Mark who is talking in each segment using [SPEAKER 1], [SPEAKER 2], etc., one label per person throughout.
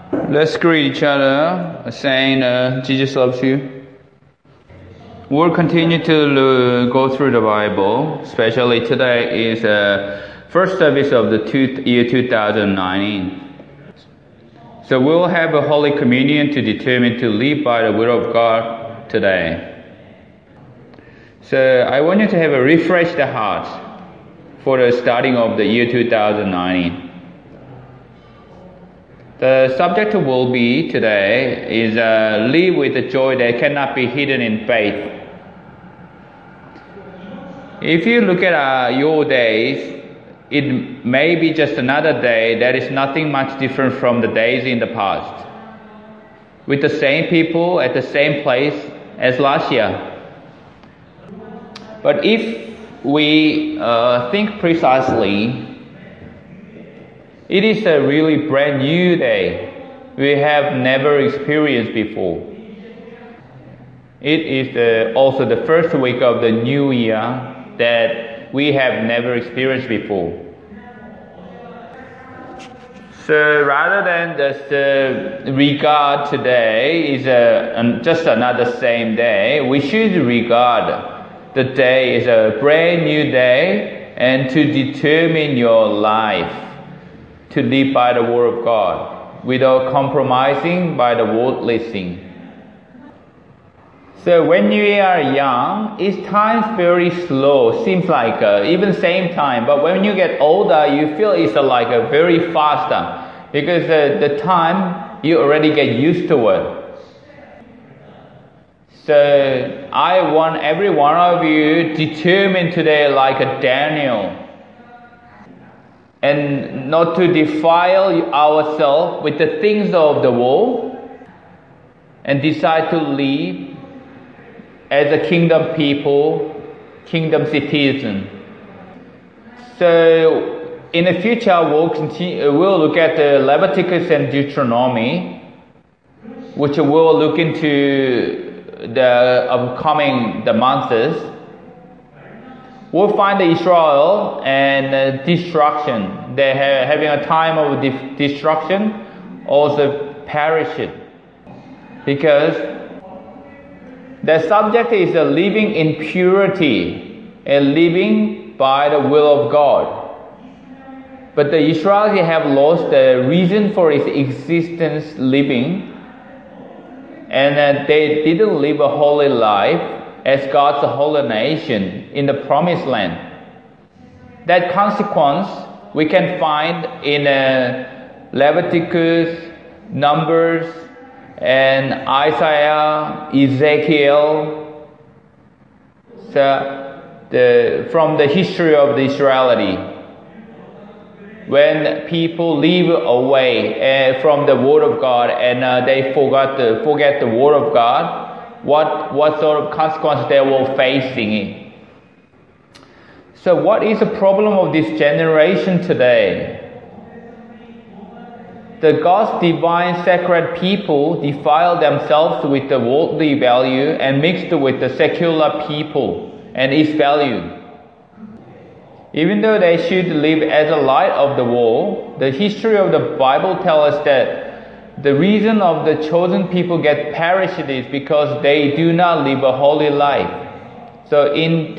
[SPEAKER 1] Let's greet each other, saying, Jesus loves you. We'll continue to go through the Bible, especially today is first service of the year 2019. So we'll have a Holy Communion to determine to live by the will of God today. So I want you to have a refreshed heart for the starting of the year 2019. The subject will be today is live with the joy that cannot be hidden in faith. If you look at your days, it may be just another day that is nothing much different from the days in the past, with the same people at the same place as last year. But if we think precisely, it is a really brand new day we have never experienced before. It is also the first week of the new year that we have never experienced before. So rather than just regard today is just another same day, we should regard the day as a brand new day and to determine your life to live by the Word of God without compromising by the worldly thing. So when you are young, it's time very slow. Seems like even same time, but when you get older, you feel it's like a very faster because the time you already get used to it. So I want every one of you determined today like a Daniel, and not to defile ourselves with the things of the world, and decide to live as a kingdom people, kingdom citizen. So in the future we'll look at the Leviticus and Deuteronomy, which we'll look into the upcoming months. We'll find the Israel and destruction. They're having a time of destruction, also perished. Because the subject is living in purity and living by the will of God. But the Israelites have lost the reason for its existence living, and they didn't live a holy life as God's holy nation in the promised land. That consequence we can find in Leviticus, Numbers, and Isaiah, Ezekiel. So from the history of the Israelite, when people live away from the Word of God and they forget the Word of God, what sort of consequences they were facing. So what is the problem of this generation today? The God's divine sacred people defile themselves with the worldly value and mixed with the secular people and its value. Even though they should live as a light of the world, the history of the Bible tells us that the reason of the chosen people get perished is because they do not live a holy life. So in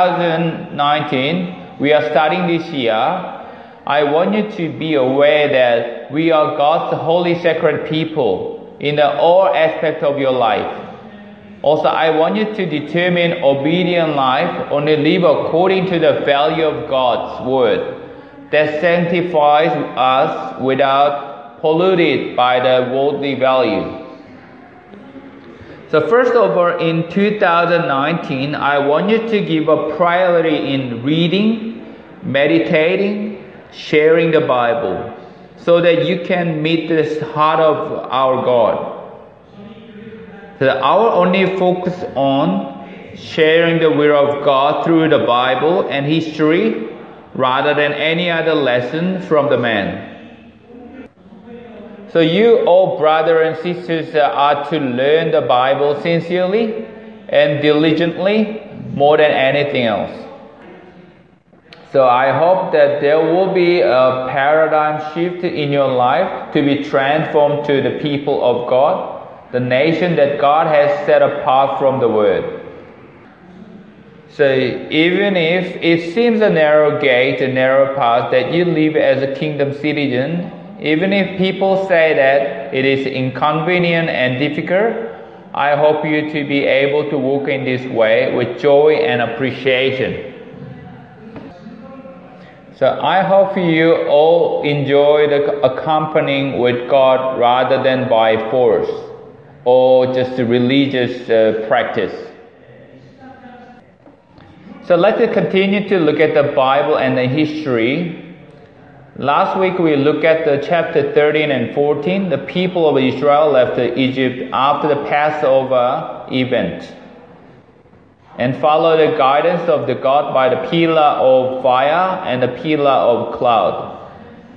[SPEAKER 1] 2019, we are starting this year. I want you to be aware that we are God's holy sacred people in all aspects of your life. Also, I want you to determine obedient life, only live according to the value of God's Word that sanctifies us without polluted by the worldly value. So first of all, in 2019, I want you to give a priority in reading, meditating, sharing the Bible, so that you can meet this heart of our God. So our only focus on sharing the will of God through the Bible and history, rather than any other lesson from the man. So you all brothers and sisters are to learn the Bible sincerely and diligently more than anything else. So I hope that there will be a paradigm shift in your life to be transformed to the people of God, the nation that God has set apart from the world. So even if it seems a narrow gate, a narrow path that you live as a kingdom citizen, even if people say that it is inconvenient and difficult, I hope you to be able to walk in this way with joy and appreciation. So I hope you all enjoy the accompanying with God rather than by force or just a religious practice. So let's continue to look at the Bible and the history. Last week we looked at the chapter 13 and 14. The people of Israel left Egypt after the Passover event and followed the guidance of the God by the pillar of fire and the pillar of cloud.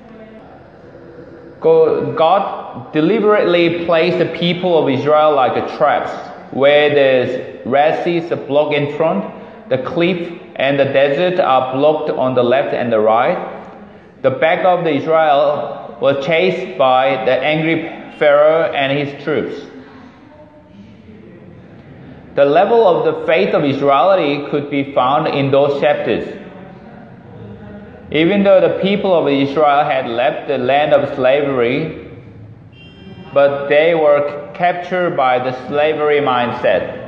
[SPEAKER 1] God deliberately placed the people of Israel like a traps, where the Red Sea is blocked in front, the cliff and the desert are blocked on the left and the right. The back of the Israel was chased by the angry Pharaoh and his troops. The level of the faith of Israelity could be found in those chapters. Even though the people of Israel had left the land of slavery, but they were captured by the slavery mindset.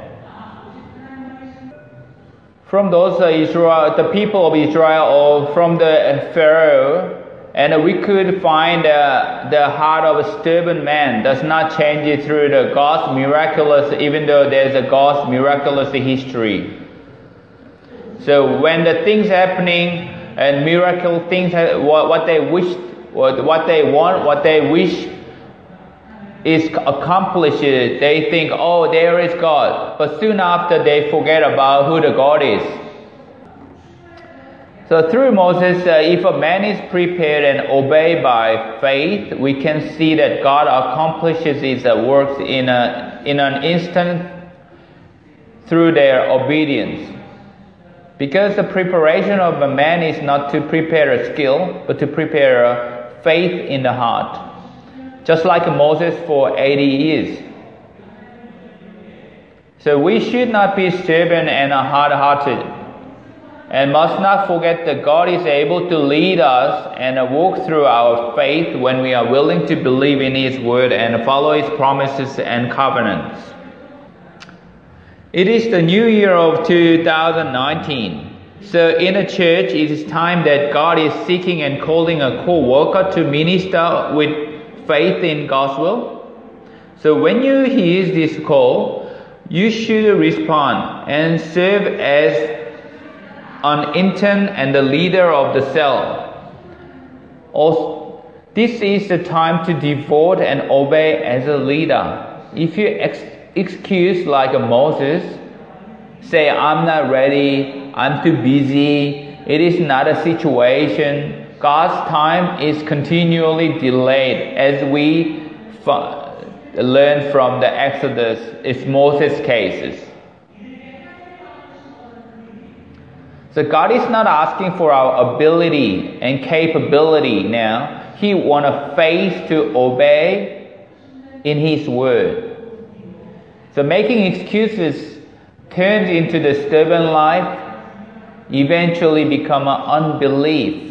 [SPEAKER 1] From the people of Israel, or from the Pharaoh, and we could find the heart of a stubborn man does not change it through the God's miraculous, even though there's a God's miraculous history. So when the things happening and miracle things, what they wish, what they want, what they wish is accomplished, they think, oh, there is God. But soon after, they forget about who the God is. So through Moses, if a man is prepared and obeyed by faith, we can see that God accomplishes His works in an instant through their obedience. Because the preparation of a man is not to prepare a skill, but to prepare a faith in the heart. Just like Moses for 80 years. So we should not be stubborn and hard-hearted, and must not forget that God is able to lead us and walk through our faith when we are willing to believe in His word and follow His promises and covenants. It is the new year of 2019. So in the church, it is time that God is seeking and calling a co-worker to minister with faith in God's will. So when you hear this call, you should respond and serve as an intern and the leader of the cell. Also, this is the time to devote and obey as a leader. If you excuse like Moses, say, I'm not ready, I'm too busy, it is not a situation. God's time is continually delayed, as we learn from the Exodus. It's Moses' cases. So God is not asking for our ability and capability now. He wants faith to obey in His word. So making excuses turns into the stubborn life, eventually become an unbelief.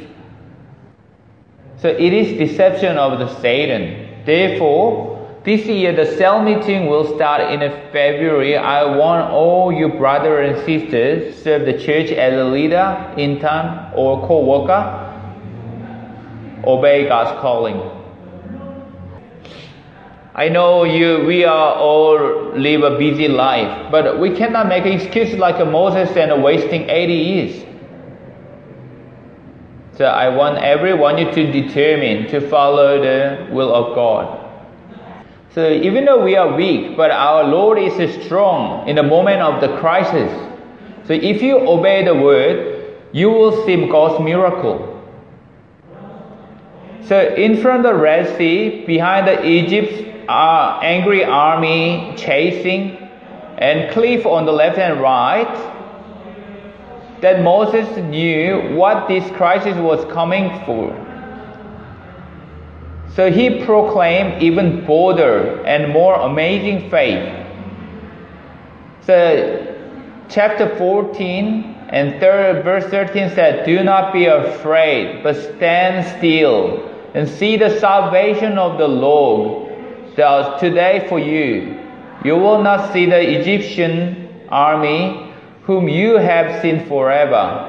[SPEAKER 1] So it is deception of the Satan. Therefore, this year the cell meeting will start in February. I want all you brothers and sisters serve the church as a leader, intern, or co-worker. Obey God's calling. I know we are all live a busy life, but we cannot make excuses like Moses and wasting 80 years. So I want everyone you to determine to follow the will of God. So even though we are weak, but our Lord is strong in the moment of the crisis. So if you obey the word, you will see God's miracle. So in front of the Red Sea, behind the Egypt's angry army chasing, and cliff on the left and right, that Moses knew what this crisis was coming for. So he proclaimed even bolder and more amazing faith. So chapter 14 and verse 13 said, "Do not be afraid, but stand still and see the salvation of the Lord that is today for you. You will not see the Egyptian army whom you have seen forever."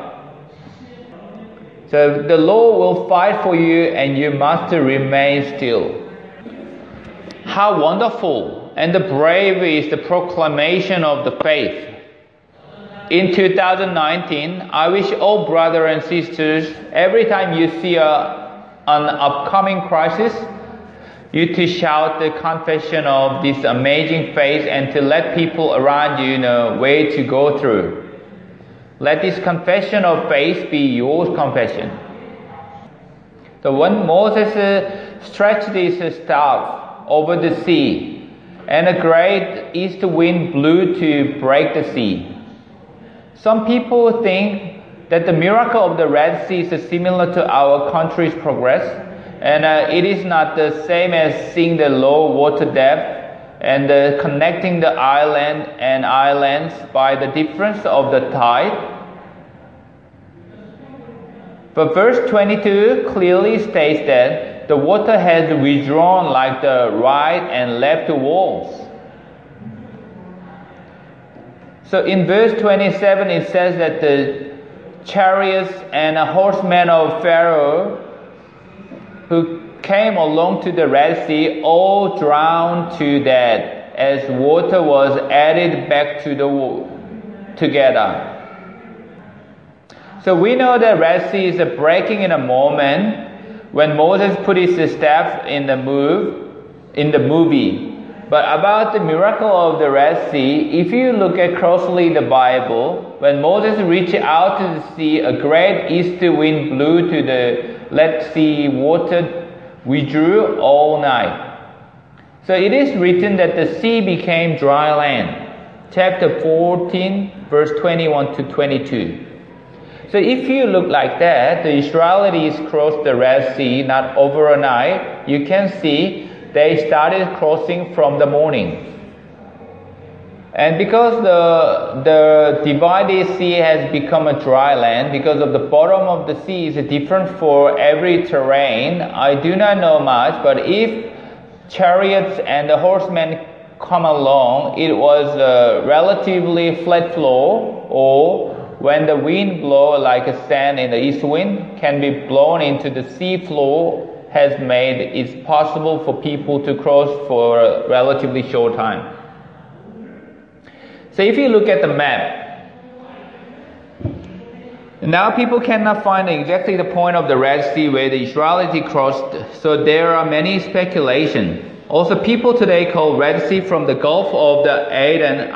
[SPEAKER 1] So the Lord will fight for you and you must remain still. How wonderful and brave is the proclamation of the faith. In 2019, I wish all brothers and sisters, every time you see an upcoming crisis, you to shout the confession of this amazing faith and to let people around you know where to go through. Let this confession of faith be your confession. So when Moses stretched his staff over the sea, and a great east wind blew to break the sea. Some people think that the miracle of the Red Sea is similar to our country's progress, and it is not the same as seeing the low water depth and connecting the island and islands by the difference of the tide. But verse 22 clearly states that the water has withdrawn like the right and left walls. So in verse 27 it says that the chariots and horsemen of Pharaoh who came along to the Red Sea all drowned to death as water was added back to together. So we know that Red Sea is breaking in a moment when Moses put his staff in the movie. But about the miracle of the Red Sea, if you look at closely the Bible, when Moses reached out to the sea, a great east wind blew to the Red Sea water withdrew all night. So it is written that the sea became dry land. Chapter 14, verse 21 to 22. So if you look like that, the Israelites crossed the Red Sea not overnight. You can see they started crossing from the morning. And because the divided sea has become a dry land, because of the bottom of the sea is different for every terrain, I do not know much, but if chariots and the horsemen come along, it was a relatively flat floor, or when the wind blows like a sand in the east wind, can be blown into the sea floor, has made it possible for people to cross for a relatively short time. So if you look at the map, now people cannot find exactly the point of the Red Sea where the Israelites crossed, so there are many speculations. Also, people today call Red Sea from the Gulf of the Aden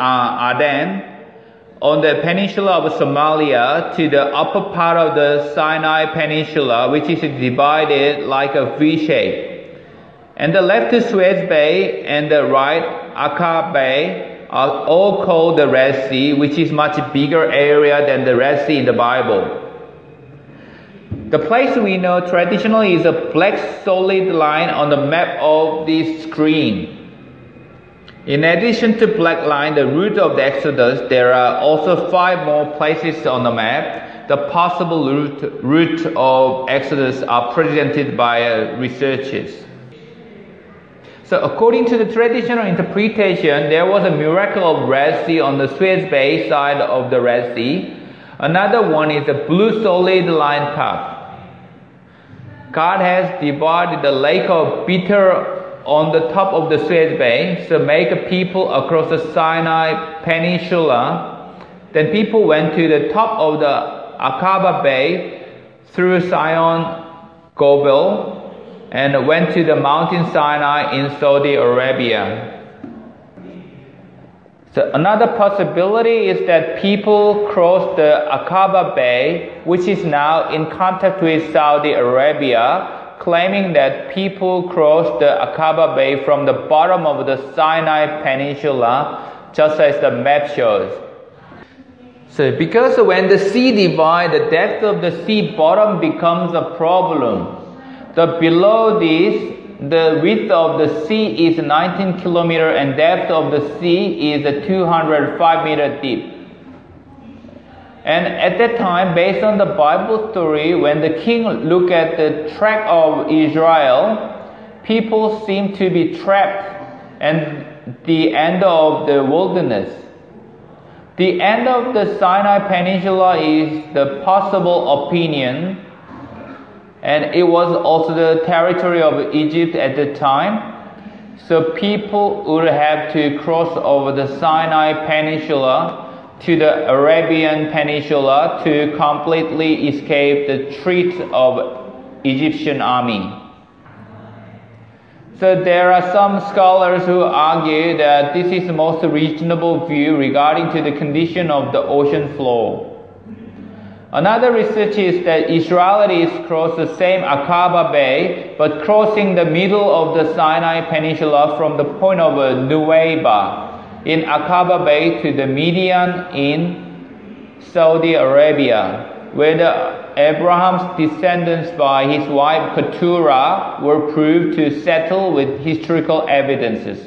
[SPEAKER 1] on the peninsula of Somalia to the upper part of the Sinai Peninsula, which is divided like a V shape. And the left Suez Bay and the right Aqaba Bay are all called the Red Sea, which is much bigger area than the Red Sea in the Bible. The place we know traditionally is a black solid line on the map of this screen. In addition to black line, the route of the Exodus, there are also 5 more places on the map. The possible route of Exodus are presented by researchers. So according to the traditional interpretation, there was a miracle of Red Sea on the Suez Bay side of the Red Sea. Another one is the blue solid line path. God has divided the lake of bitter on the top of the Suez Bay, so make a people across the Sinai Peninsula. Then people went to the top of the Aqaba Bay through Sion Gobel and went to the mountain Sinai in Saudi Arabia. So another possibility is that people crossed the Aqaba Bay, which is now in contact with Saudi Arabia, claiming that people crossed the Aqaba Bay from the bottom of the Sinai Peninsula, just as the map shows. So because when the sea divides, the depth of the sea bottom becomes a problem. The below this, the width of the sea is 19 kilometer and depth of the sea is 205 meter deep. And at that time, based on the Bible story, when the king looked at the track of Israel, people seem to be trapped at the end of the wilderness. The end of the Sinai Peninsula is the possible opinion, and it was also the territory of Egypt at the time. So people would have to cross over the Sinai Peninsula to the Arabian Peninsula to completely escape the threats of Egyptian army. So there are some scholars who argue that this is the most reasonable view regarding to the condition of the ocean floor. Another research is that Israelis cross the same Aqaba Bay, but crossing the middle of the Sinai Peninsula from the point of Nuweiba in Aqaba Bay to the Midian in Saudi Arabia, where Abraham's descendants by his wife Keturah were proved to settle with historical evidences.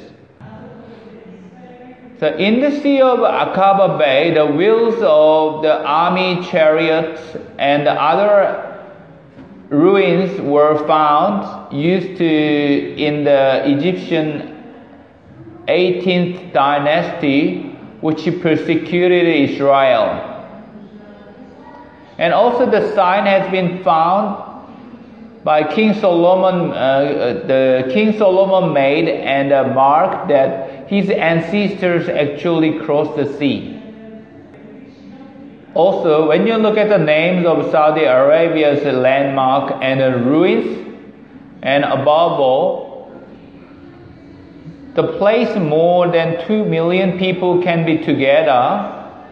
[SPEAKER 1] So in the Sea of Aqaba Bay, the wheels of the army chariots and the other ruins were found, used in the Egyptian 18th dynasty, which persecuted Israel. And also the sign has been found by King Solomon, the King Solomon made and marked that his ancestors actually crossed the sea. Also, when you look at the names of Saudi Arabia's landmark and the ruins, and above all, the place more than 2 million people can be together,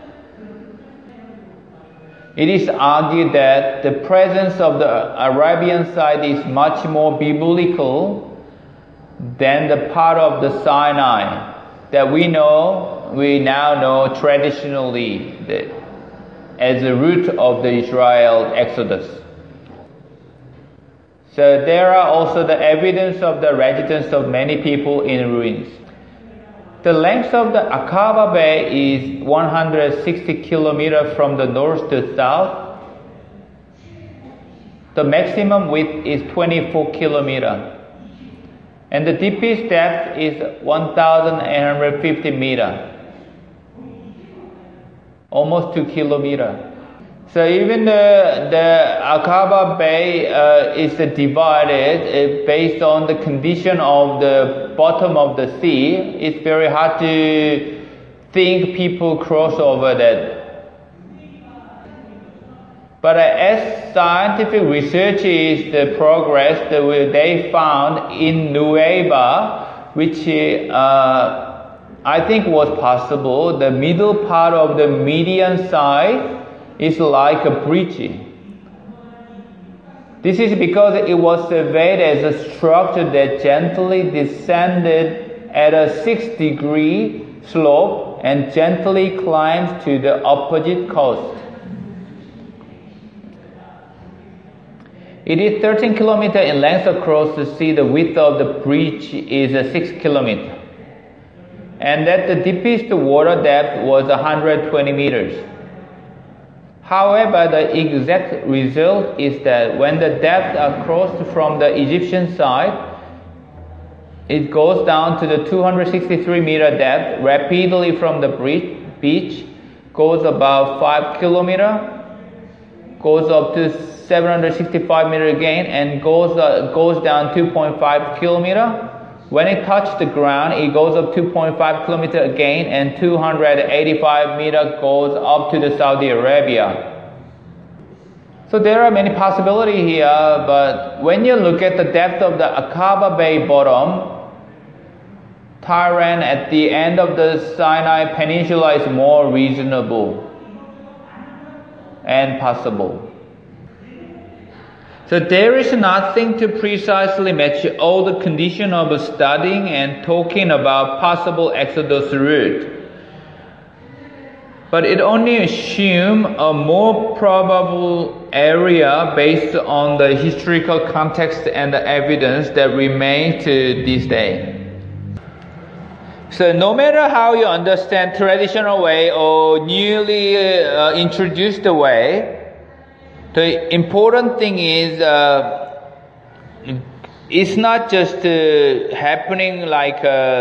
[SPEAKER 1] it is argued that the presence of the Arabian side is much more biblical than the part of the Sinai that we now know traditionally as the root of the Israel Exodus. So there are also the evidence of the residence of many people in ruins. The length of the Aqaba Bay is 160 kilometers from the north to south. The maximum width is 24 kilometers. And the deepest depth is 1,850 meters. Almost 2 kilometers. So even the Aqaba Bay is divided based on the condition of the bottom of the sea. It's very hard to think people cross over that. But as scientific research is the progress that they found in Nuweiba, which I think was possible, the middle part of the Midian side is like a bridge. This is because it was surveyed as a structure that gently descended at a 6-degree slope and gently climbs to the opposite coast. It is 13 kilometers in length across the sea. The width of the bridge is 6 kilometers. And that the deepest water depth was 120 meters. However, the exact result is that when the depth are crossed from the Egyptian side, it goes down to the 263 meter depth rapidly from the beach, goes about 5 kilometers, goes up to 765 meters again, and goes down 2.5 kilometers. When it touches the ground, it goes up 2.5 kilometers again, and 285 meters goes up to the Saudi Arabia. So there are many possibilities here, but when you look at the depth of the Aqaba Bay bottom, Tehran at the end of the Sinai Peninsula is more reasonable and possible. So there is nothing to precisely match all the condition of studying and talking about possible Exodus route. but it only assumes a more probable area based on the historical context and the evidence that remains to this day. So no matter how you understand traditional way or newly introduced way, the important thing is it's not just happening like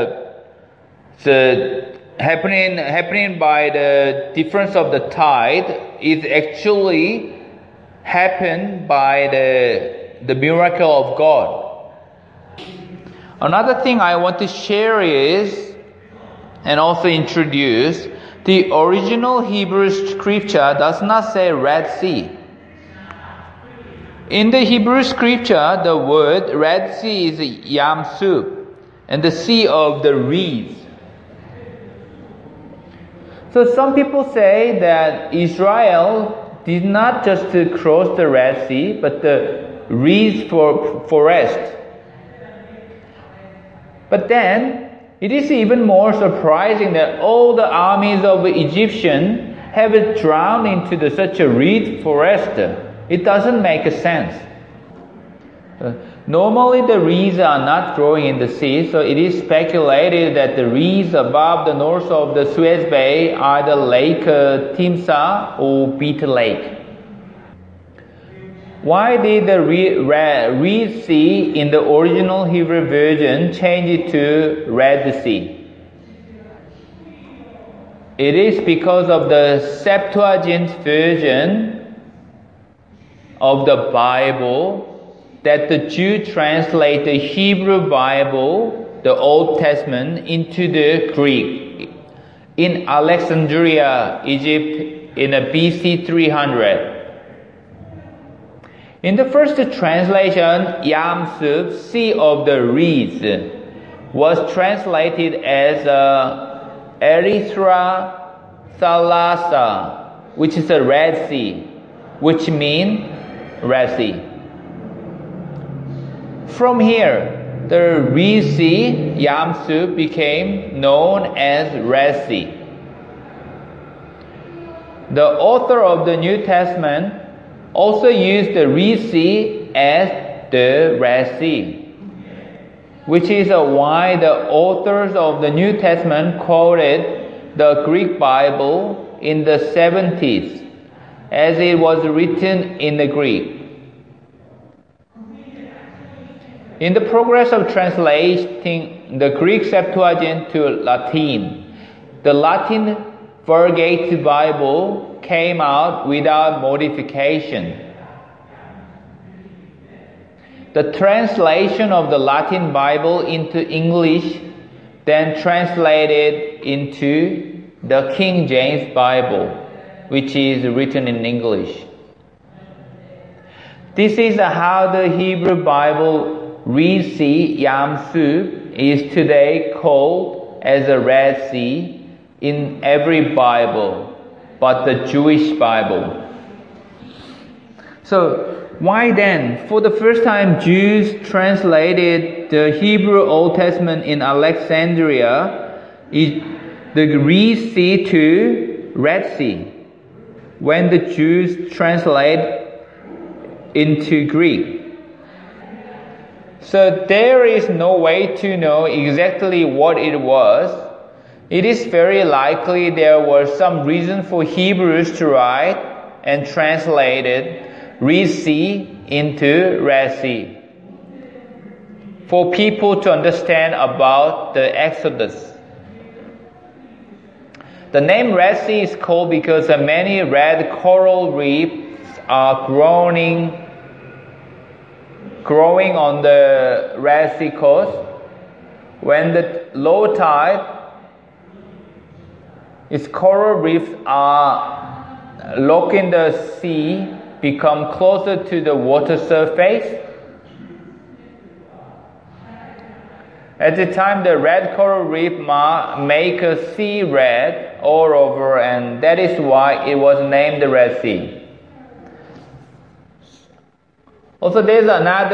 [SPEAKER 1] happening by the difference of the tide. It actually happened by the miracle of God. Another thing I want to share is, and also introduce, the original Hebrew scripture does not say Red Sea. In the Hebrew scripture, the word Red Sea is Yam Suf, and the sea of the reeds. So some people say that Israel did not just cross the Red Sea, but the reeds forest. But then, it is even more surprising that all the armies of the Egyptians have drowned into such a reed forest. It doesn't make sense. Normally the reeds are not growing in the sea, so it is speculated that the reeds above the north of the Suez Bay are the Lake Timsah or Bitter Lake. Why did the Reed Sea in the original Hebrew version change it to Red Sea? It is because of the Septuagint version of the Bible that the Jew translate the Hebrew Bible, the Old Testament, into the Greek in Alexandria, Egypt, in BC 300. In the first translation, Yam Suf, Sea of the Reeds, was translated as Erythra Thalassa, which is a Red Sea, which means Red Sea. From here, the Reed Sea, Yam Suf, became known as Red Sea. The author of the New Testament also used the Reed Sea as the Red Sea, which is why the authors of the New Testament quoted the Greek Bible in the 70s, as it was written in the Greek. In the progress of translating the Greek Septuagint to Latin, the Latin Vulgate Bible came out without modification. The translation of the Latin Bible into English then translated into the King James Bible, which is written in English. This is how the Hebrew Bible Reed Sea, Yam Suf, is today called as a Red Sea in every Bible but the Jewish Bible. So why then, for the first time, Jews translated the Hebrew Old Testament in Alexandria, the Reed Sea to Red Sea, when the Jews translate into Greek? So there is no way to know exactly what it was. It is very likely there was some reason for Hebrews to write and translated Reed Sea into Red Sea, for people to understand about the Exodus. The name Red Sea is called because many red coral reefs are growing on the Red Sea coast. When the low tide, its coral reefs are locked in the sea, become closer to the water surface. At the time, the red coral reef make a sea red all over, and that is why it was named the Red Sea. Also, there's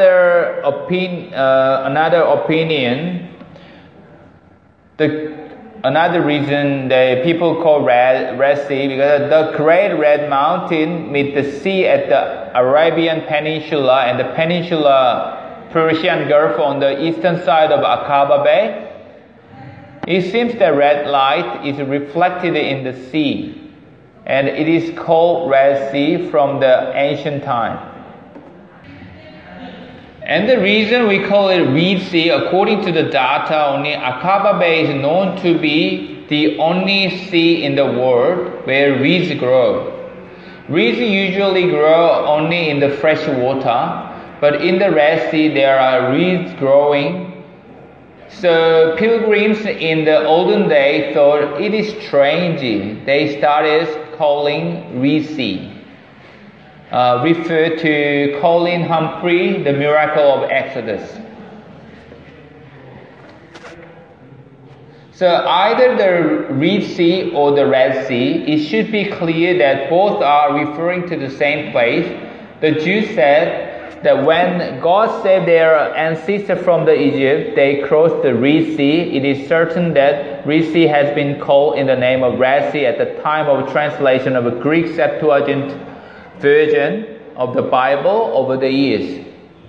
[SPEAKER 1] another opinion. another reason the people call Red Sea, because the Great Red Mountain meets the sea at the Arabian Peninsula and the Peninsula Persian Gulf on the eastern side of Aqaba Bay. It seems the red light is reflected in the sea, and it is called Red Sea from the ancient time. And the reason we call it Reed Sea, according to the data, only Aqaba Bay is known to be the only sea in the world where reeds grow. Reeds usually grow only in the fresh water, but in the Red Sea there are reeds growing. So pilgrims in the olden days thought it is strange. They started calling Reed Sea. Refer to Colin Humphrey, The Miracle of Exodus. So either the Reed Sea or the Red Sea, it should be clear that both are referring to the same place. The Jews said that when God saved their ancestors from the Egypt, they crossed the Red Sea. It is certain that Red Sea has been called in the name of Red Sea at the time of translation of a Greek Septuagint version of the Bible over the years.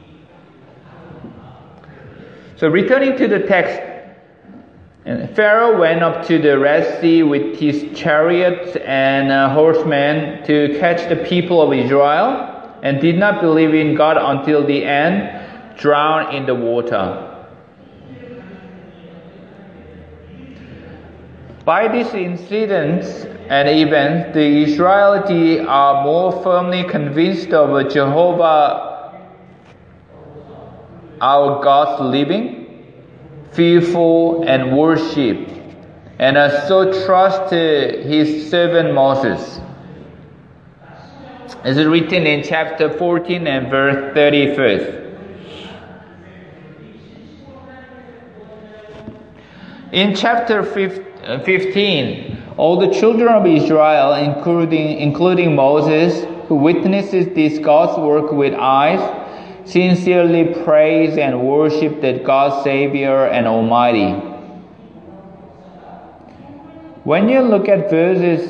[SPEAKER 1] So returning to the text, Pharaoh went up to the Red Sea with his chariots and horsemen to catch the people of Israel, and did not believe in God until the end, drowned in the water. By these incidents and events, the Israelites are more firmly convinced of Jehovah, our God's living, fearful, and worship, and so trust his servant Moses. As written in chapter 14 and verse 31. In chapter 15, all the children of Israel, including Moses, who witnesses this God's work with eyes, sincerely praise and worship that God Savior and Almighty. When you look at verses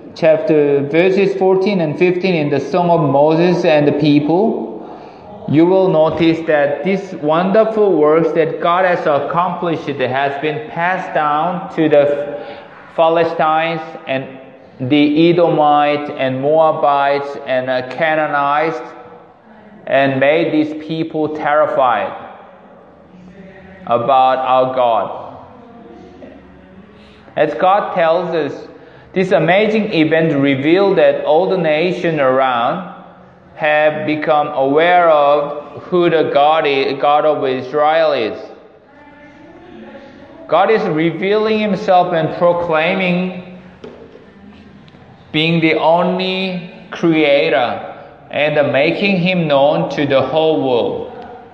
[SPEAKER 1] 14 and 15 in the Song of Moses and the people, you will notice that these wonderful works that God has accomplished has been passed down to the Philistines and the Edomites and Moabites and Canaanites, and made these people terrified about our God. As God tells us, this amazing event revealed that all the nations around have become aware of who the God of Israel is. God is revealing himself and proclaiming being the only creator and making him known to the whole world.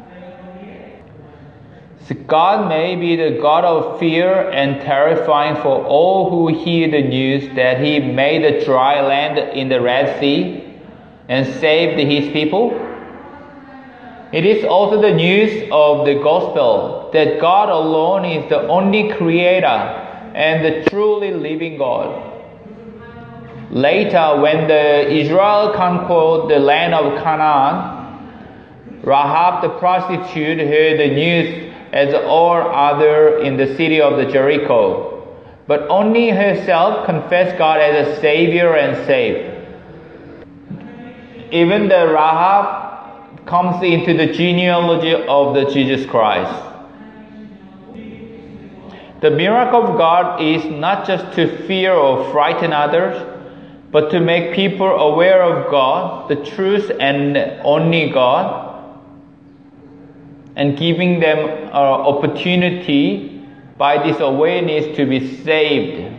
[SPEAKER 1] So God may be the God of fear and terrifying for all who hear the news that he made a dry land in the Red Sea and saved his people. It is also the news of the gospel that God alone is the only creator and the truly living God. Later, when the Israel conquered the land of Canaan, Rahab the prostitute heard the news as all other in the city of the Jericho, but only herself confessed God as a Savior and saved. Even the Rahab comes into the genealogy of the Jesus Christ. The miracle of God is not just to fear or frighten others, but to make people aware of God, the truth and only God, and giving them an opportunity by this awareness to be saved.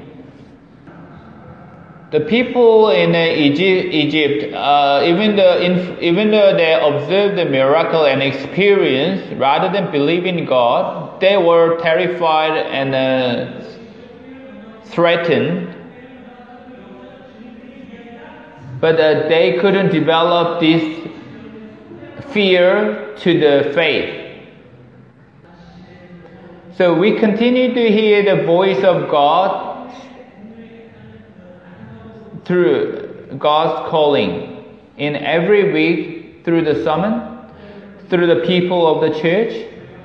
[SPEAKER 1] The people in Egypt, even though they observed the miracle and experience, rather than believe in God, they were terrified and threatened. But they couldn't develop this fear to the faith. So we continue to hear the voice of God through God's calling in every week through the sermon, through the people of the church,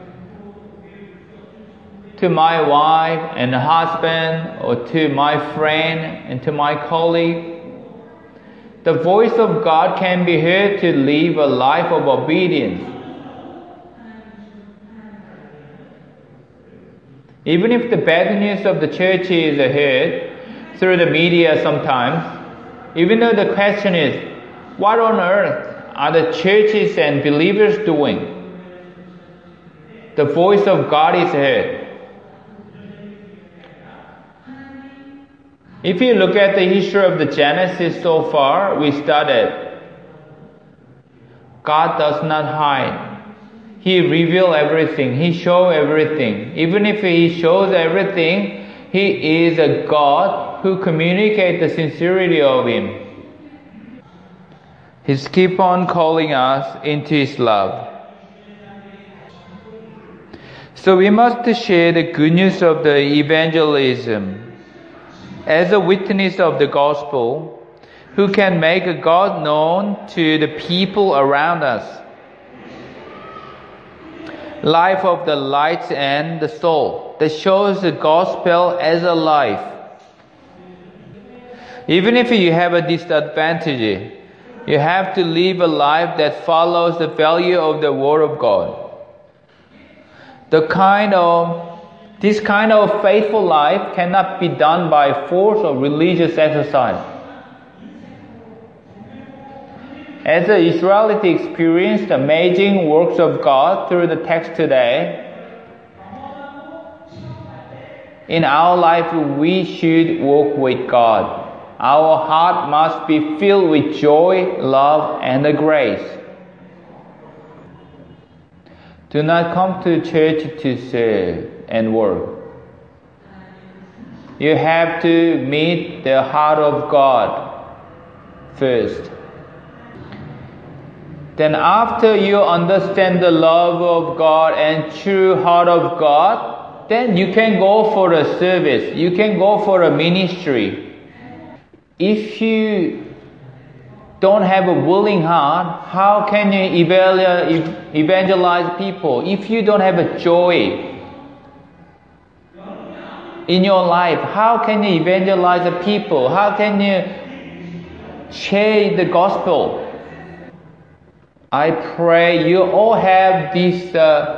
[SPEAKER 1] to my wife and husband, or to my friend and to my colleague. The voice of God can be heard to live a life of obedience. Even if the bad news of the church is heard through the media sometimes, even though the question is, what on earth are the churches and believers doing? The voice of God is heard. If you look at the history of the Genesis so far, we studied, God does not hide. He reveals everything. He shows everything. Even if He shows everything, He is a God who communicates the sincerity of Him. He's keep on calling us into His love. So we must share the good news of the evangelism as a witness of the gospel who can make God known to the people around us. Life of the light and the soul that shows the gospel as a life. Even if you have a disadvantage, you have to live a life that follows the value of the Word of God. This kind of faithful life cannot be done by force or religious exercise. As the Israelites experienced the amazing works of God through the text today, in our life we should walk with God. Our heart must be filled with joy, love, and the grace. Do not come to church to serve and work. You have to meet the heart of God first. Then after you understand the love of God and true heart of God, then you can go for a service. You can go for a ministry. If you don't have a willing heart, how can you evangelize people? If you don't have a joy in your life, how can you evangelize the people? How can you share the gospel? I pray you all have this,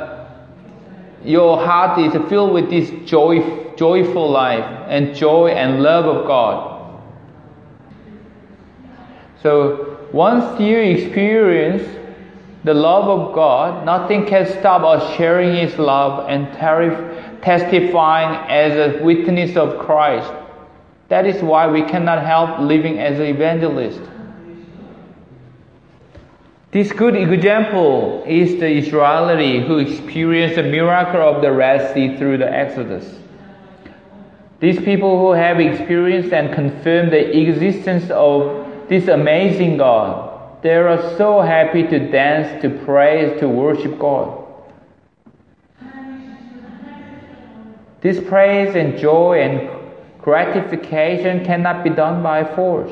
[SPEAKER 1] your heart is filled with this joyful life and joy and love of God. So once you experience the love of God, nothing can stop us sharing His love and testifying as a witness of Christ. That is why we cannot help living as an evangelist. This good example is the Israelites who experienced the miracle of the Red Sea through the Exodus. These people who have experienced and confirmed the existence of this amazing God, they are so happy to dance, to praise, to worship God. This praise and joy and gratification cannot be done by force.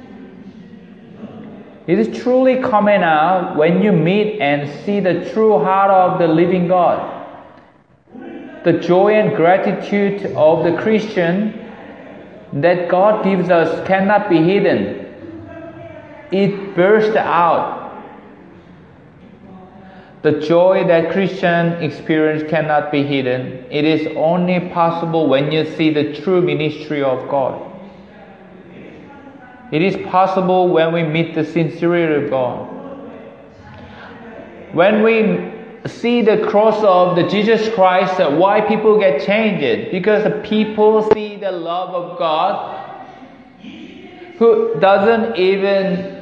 [SPEAKER 1] It is truly coming out when you meet and see the true heart of the living God. The joy and gratitude of the Christian that God gives us cannot be hidden. It bursts out. The joy that Christians experience cannot be hidden. It is only possible when you see the true ministry of God. It is possible when we meet the sincerity of God. When we see the cross of the Jesus Christ, why people get changed? Because the people see the love of God, who doesn't even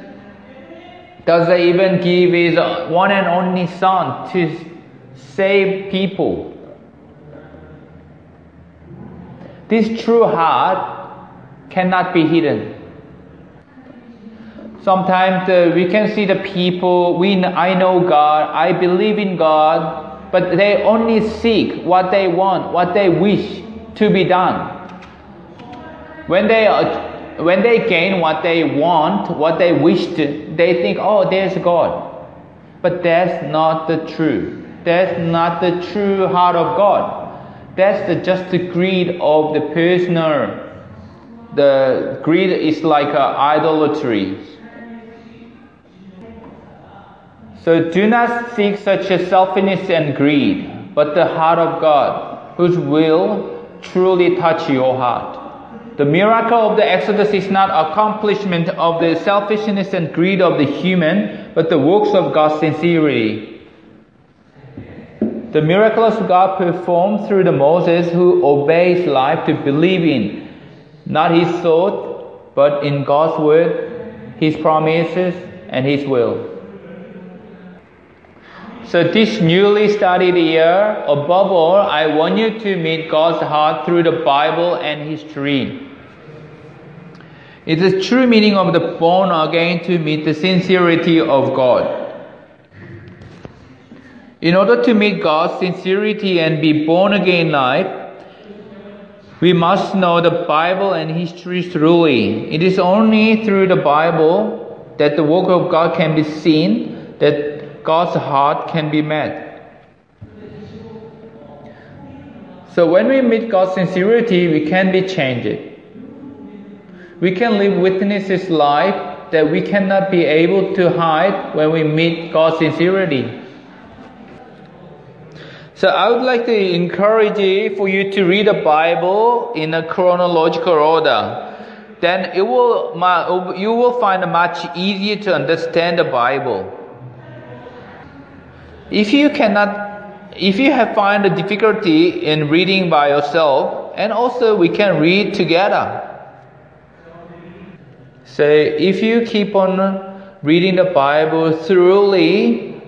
[SPEAKER 1] give His one and only Son to save people. This true heart cannot be hidden. Sometimes we can see the people, I know God, I believe in God, but they only seek what they want, what they wish to be done. When they gain what they want, what they wish to, they think, oh, there's God. But that's not the truth. That's not the true heart of God. That's just the greed of the personal. The greed is like idolatry. So do not seek such a selfishness and greed, but the heart of God, whose will truly touch your heart. The miracle of the Exodus is not accomplishment of the selfishness and greed of the human, but the works of God's sincerity. The miracles God performed through the Moses who obeys life to believe in, not his thought, but in God's word, his promises, and his will. So this newly started year, above all, I want you to meet God's heart through the Bible and history. It's the true meaning of the born again to meet the sincerity of God. In order to meet God's sincerity and be born again life, we must know the Bible and history thoroughly. It is only through the Bible that the work of God can be seen, that God's heart can be met. So when we meet God's sincerity, we can be changed. We can live witnesses life that we cannot be able to hide when we meet God's sincerity. So I would like to encourage you for you to read the Bible in a chronological order. Then you will find it much easier to understand the Bible. If you have find a difficulty in reading by yourself, and also we can read together. So if you keep on reading the Bible thoroughly,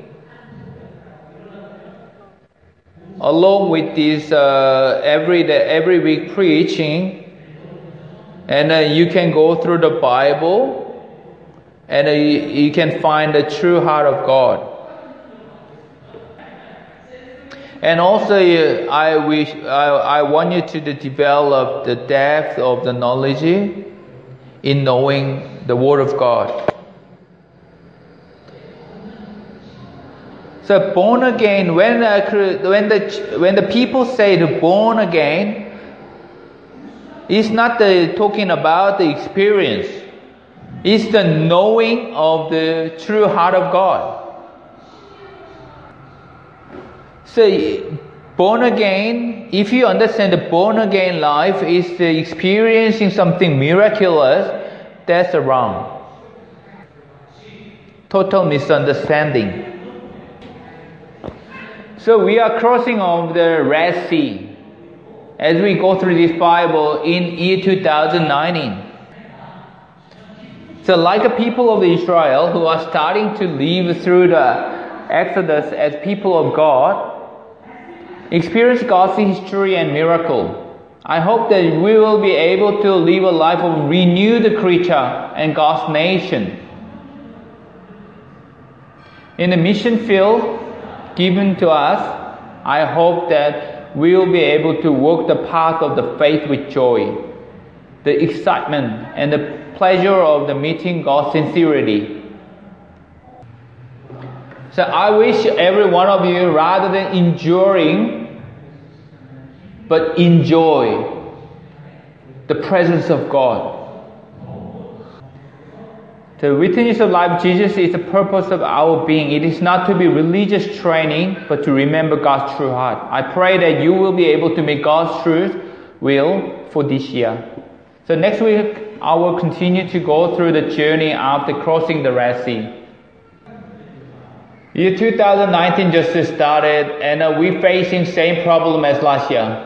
[SPEAKER 1] along with this every week preaching, and you can go through the Bible, and you can find the true heart of God. And also, I want you to develop the depth of the knowledge in knowing the Word of God. So born again, when the people say the born again, it's not talking about the experience. It's the knowing of the true heart of God. So born again, if you understand the born again life is the experiencing something miraculous, that's wrong. Total misunderstanding. So we are crossing over the Red Sea as we go through this Bible in year 2019. So like the people of Israel who are starting to live through the Exodus as people of God, experience God's history and miracle. I hope that we will be able to live a life of renewed creature and God's nation. In the mission field given to us, I hope that we will be able to walk the path of the faith with joy, the excitement and the pleasure of the meeting God's sincerity. So I wish every one of you, rather than enduring, but enjoy the presence of God. The witness of life Jesus is the purpose of our being. It is not to be religious training, but to remember God's true heart. I pray that you will be able to make God's truth will for this year. So next week, I will continue to go through the journey after crossing the Red Sea. Year 2019 just started, and we're facing same problem as last year.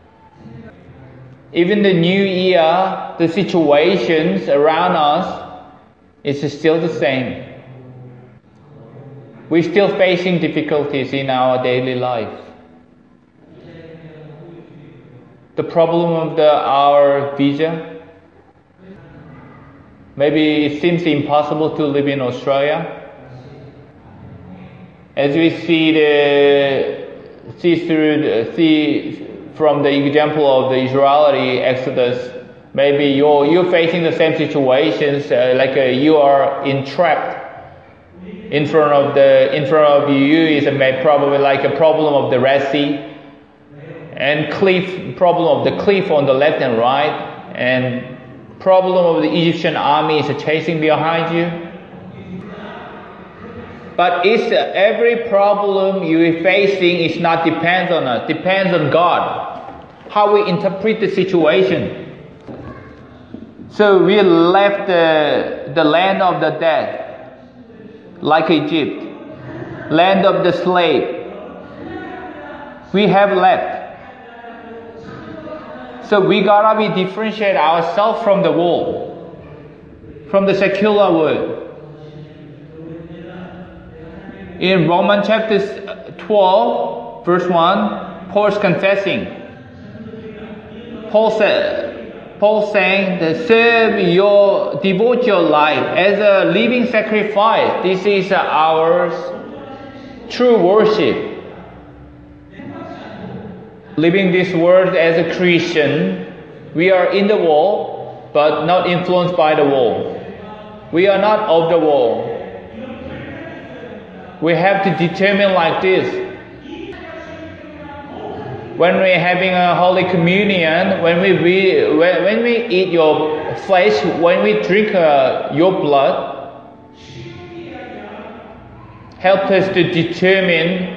[SPEAKER 1] Even the new year, the situations around us is still the same. We're still facing difficulties in our daily life. The problem of our visa. Maybe it seems impossible to live in Australia. As we see see from the example of the Israeli Exodus, maybe you're facing the same situations, you are entrapped. In front of you is probably like a problem of the Red Sea, and problem of the cliff on the left and right, and problem of the Egyptian army is chasing behind you. But every problem you're facing is not depends on us, depends on God, how we interpret the situation. So we left the land of the dead, like Egypt, land of the slave. We have left. So we gotta differentiate ourselves from the world, from the secular world. In Romans chapter 12, verse 1, Paul is confessing. Paul saying that devote your life as a living sacrifice. This is our true worship. Living this world as a Christian, we are in the world, but not influenced by the world. We are not of the world. We have to determine like this. When we're having a Holy Communion, when we eat your flesh, when we drink your blood, help us to determine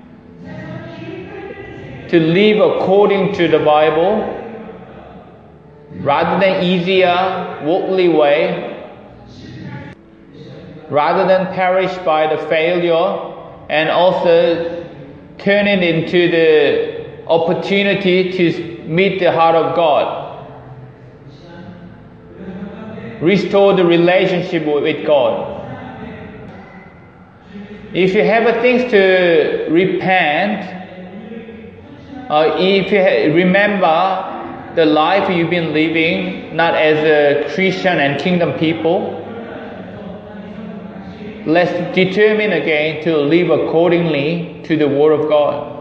[SPEAKER 1] to live according to the Bible, rather than easier, worldly way, rather than perish by the failure, and also turn it into the opportunity to meet the heart of God. Restore the relationship with God. If you have things to repent, if you remember the life you've been living, not as a Christian and kingdom people, let's determine again to live accordingly to the Word of God.